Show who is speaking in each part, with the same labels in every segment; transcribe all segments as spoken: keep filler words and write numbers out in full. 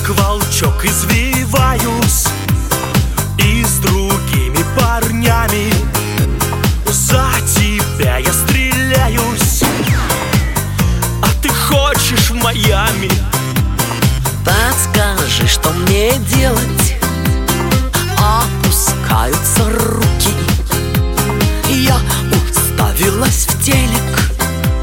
Speaker 1: как волчок извиваюсь, и с другими парнями за тебя я стреляюсь. А ты хочешь в Майами?
Speaker 2: Подскажи, что мне делать? Опускаются руки, я уставилась в телек,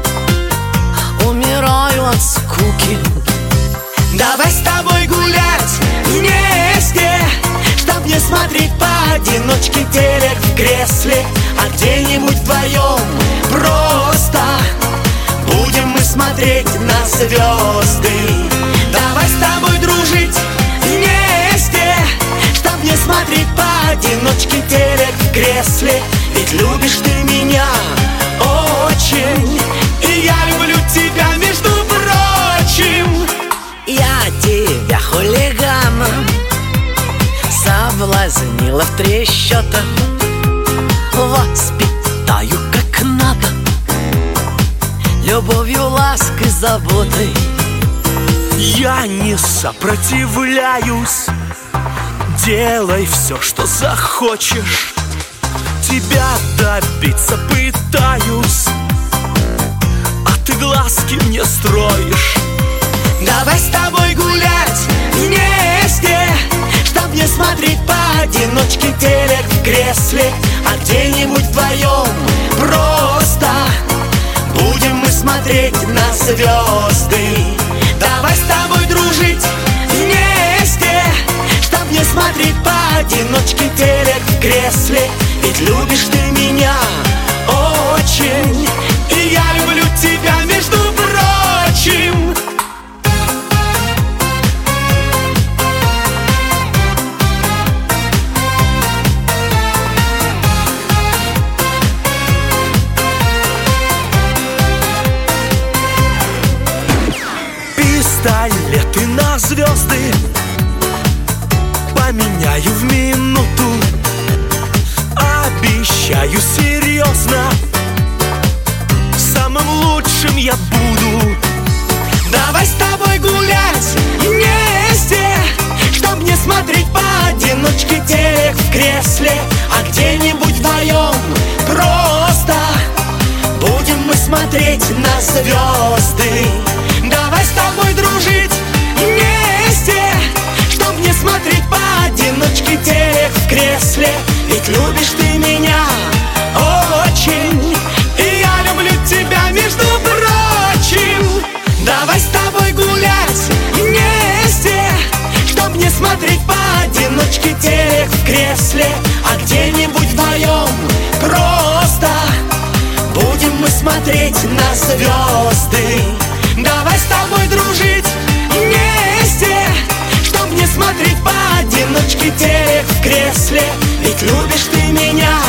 Speaker 2: умираю от скуки.
Speaker 3: Давай с тобой гулять вместе, чтоб не смотреть поодиночке телек в кресле, а где-нибудь вдвоем просто будем мы смотреть на звезды. Давай с тобой дружить вместе, чтоб не смотреть поодиночке телек в кресле, ведь любишь ты меня очень, и я люблю тебя, между прочим.
Speaker 2: Я тебя, хулигана, соблазнила в три счета, воспитаю как надо, любовью, лаской, заботой.
Speaker 1: Я не сопротивляюсь, делай все, что захочешь, тебя добиться пытаюсь, а ты глазки мне строишь.
Speaker 3: Давай с тобой гулять вместе, чтоб не смотреть поодиночке телек в кресле, а где-нибудь вдвоем просто будем мы смотреть на звезды. Давай с тобой дружить вместе, чтоб не смотреть поодиночке телек в кресле, ведь любишь ты меня очень, и я люблю тебя, между прочим.
Speaker 1: Пистолеты на звезды поменяю в минуту, обещаю серьезно, самым лучшим я буду.
Speaker 3: Давай с тобой гулять вместе, чтоб не смотреть поодиночке телек в кресле, а где-нибудь вдвоем просто будем мы смотреть на звезды. Давай с тобой дружить вместе, чтоб не смотреть поодиночке телек в кресле, ведь любишь ты меня очень, и я люблю тебя, между прочим. Давай с тобой гулять вместе, чтоб не смотреть поодиночке телек в кресле, а где-нибудь вдвоем просто будем мы смотреть на звезды. Давай с тобой дружить вместе, чтоб не смотреть поодиночке телек в кресле, ведь любишь ты меня